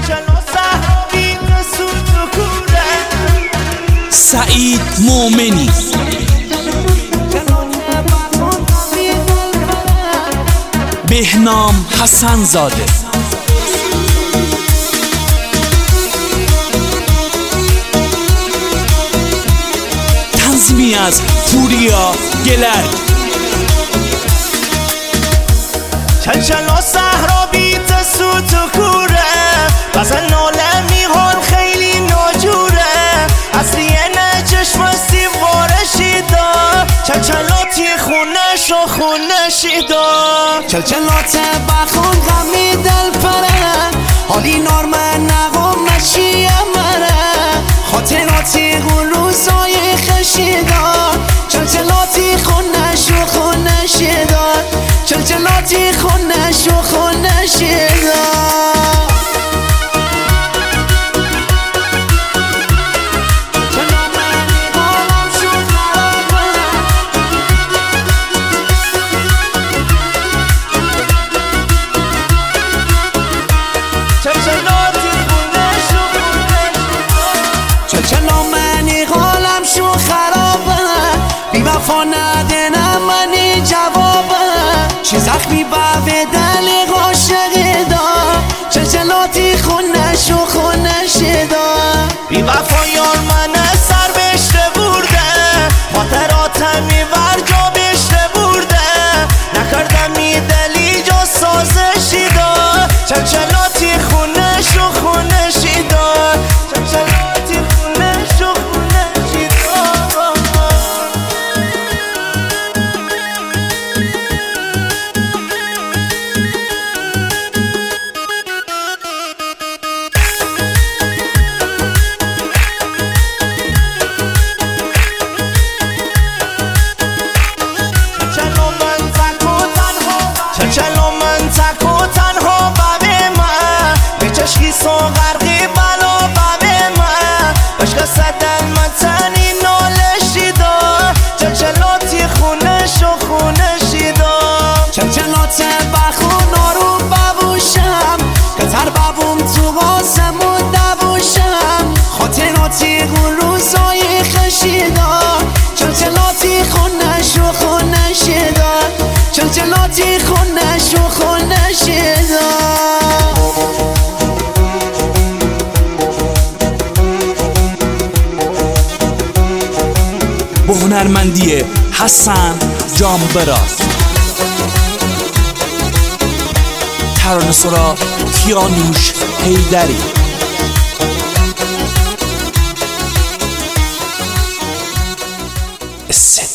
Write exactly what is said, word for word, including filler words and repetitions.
سعید مومنی بهنام حسن زاده تنظیمی از پوریا گلر چلچلا صحرا بیت سوت و کوره غزل ناله میهان خیلی ناجوره اصلیه نه چشم سیواره شیدا چلچلاتی خونش و خونه شیدا چلچلات بخون غمی دل پره حالی نارمن نقوم مشیه مره خاطراتی گل روزای خشیدا چلچلاتی خونش و خونه شیدا چلچلاتی خونش و خونه شیدا چلچلا منی حالم شو خرابه بی وفا ندنم منی جوابه چی زخمی به دل عاشقی دا چلچلاتی خونش و خونش دا بی وفا یار من سر بشته برده خاطراتم میبر جا بشته برده نکردم می دلی جا سازشی دا چلچلاتی خونش و خونشی دا چلچلاتی خونش و خونشی دا چلچلا من تک و تنها ببه من به چشکی سو غرقی بلا ببه من عشق صدل من تنی نالشی دا چلچلاتی خونش و خونشی دا چلچلات بخون آرو ببوشم کتر ببوم تو آسمون دبوشم خاطراتی گل روزای خشیدا چلچلاتی خونش و خونشی دا چلچلاتی خونش و خونشی دا با هنرمندی حسن جانبراز ترانه سرا کیانوش حیدری السلام.